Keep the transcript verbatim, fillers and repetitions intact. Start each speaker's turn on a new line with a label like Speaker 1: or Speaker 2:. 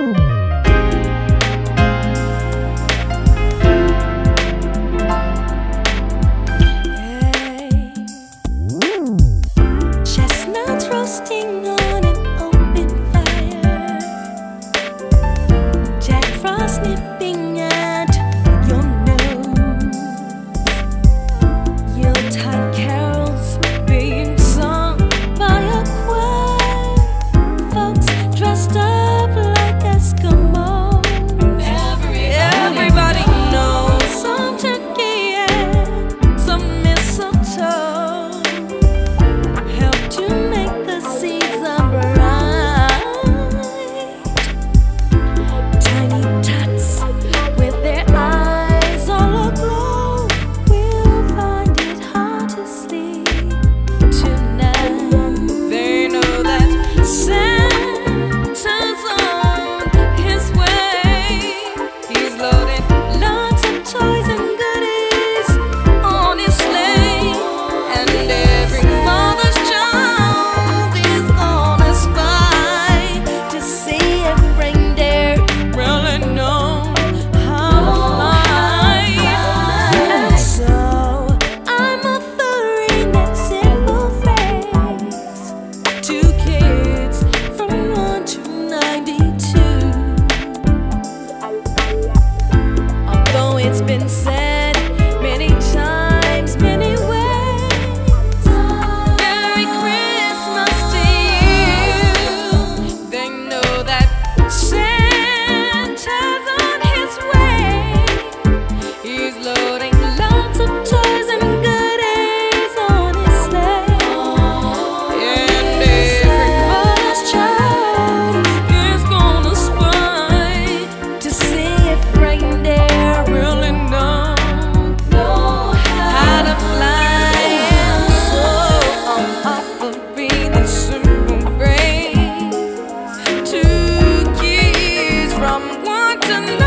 Speaker 1: Chestnuts roasting on an open fire, Jack Frost nipping at your nose, Yuletide carols being sung by a choir, folks dressed up like Eskimos. Everybody knows some turkey and some mistletoe help to make the season bright. Tiny tots with their eyes all aglow will find it hard to sleep tonight. They know that Santa's on his way. He's loading lots of toys and goodies on his sleigh, and every mother's child is gonna spy to see if reindeer really know how to fly. And so I'm offering that simple phrase to kids from one to ninety-two. Although it's been said many times, many ways, Merry Christmas to you. They know that Santa's on his way. He's loading lots of toys and goodies on his sleigh, and every mother's child is gonna spy to see if reindeer really know how to fly. And so I'm offering this simple phrase to kids from one to